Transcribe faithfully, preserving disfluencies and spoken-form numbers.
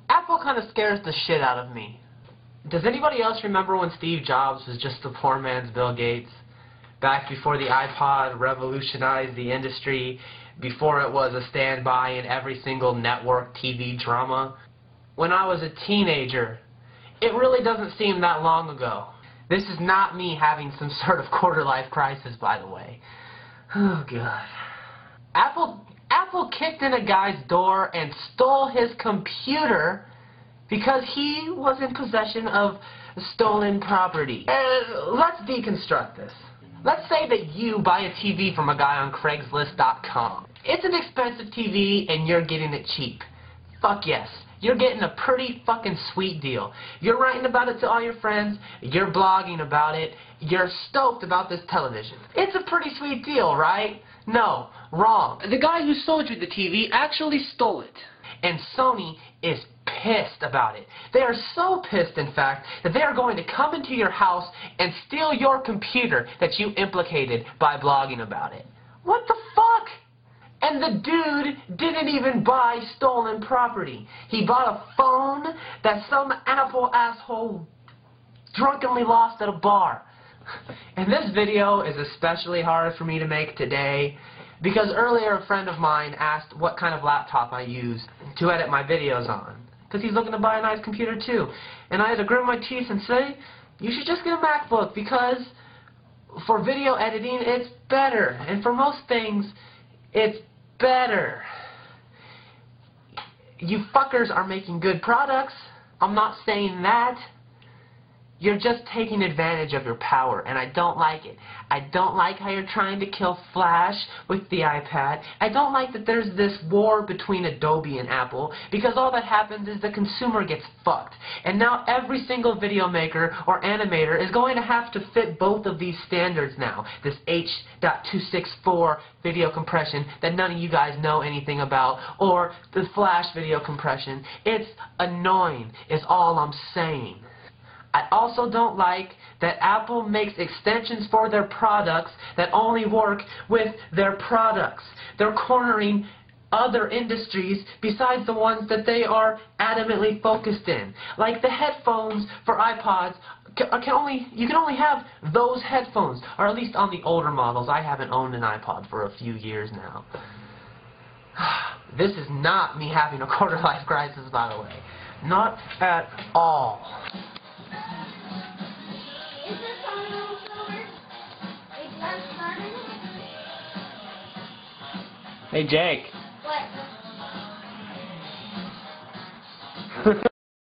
Apple kind of scares the shit out of me. Does anybody else remember when Steve Jobs was just the poor man's Bill Gates? Back before the iPod revolutionized the industry, before it was a standby in every single network T V drama? When I was a teenager, it really doesn't seem that long ago. This is not me having some sort of quarter-life crisis, by the way. Oh, God. Apple, Apple kicked in a guy's door and stole his computer because he was in possession of stolen property. Uh, let's deconstruct this. Let's say that you buy a T V from a guy on Craigslist dot com. It's an expensive T V and you're getting it cheap. Fuck yes. You're getting a pretty fucking sweet deal. You're writing about it to all your friends. You're blogging about it. You're stoked about this television. It's a pretty sweet deal, right? No, wrong. The guy who sold you the T V actually stole it. And Sony is pissed about it. They are so pissed, in fact, that they are going to come into your house and steal your computer that you implicated by blogging about it. What the fuck? And the dude didn't even buy stolen property. He bought a phone that some Apple asshole drunkenly lost at a bar. And this video is especially hard for me to make today because earlier a friend of mine asked what kind of laptop I use to edit my videos on. Because he's looking to buy a nice computer too. And I had to grit my teeth and say, you should just get a MacBook because for video editing it's better. And for most things, it's better. You fuckers are making good products. I'm not saying that. You're just taking advantage of your power, and I don't like it. I don't like how you're trying to kill Flash with the iPad. I don't like that there's this war between Adobe and Apple, because all that happens is the consumer gets fucked. And now every single video maker or animator is going to have to fit both of these standards now. This H two sixty-four video compression that none of you guys know anything about, or the Flash video compression. It's annoying, is all I'm saying. I also don't like that Apple makes extensions for their products that only work with their products. They're cornering other industries besides the ones that they are adamantly focused in. Like the headphones for iPods, can only, you can only have those headphones, or at least on the older models. I haven't owned an iPod for a few years now. This is not me having a quarter-life crisis, by the way. Not at all. Hey, Jake. What?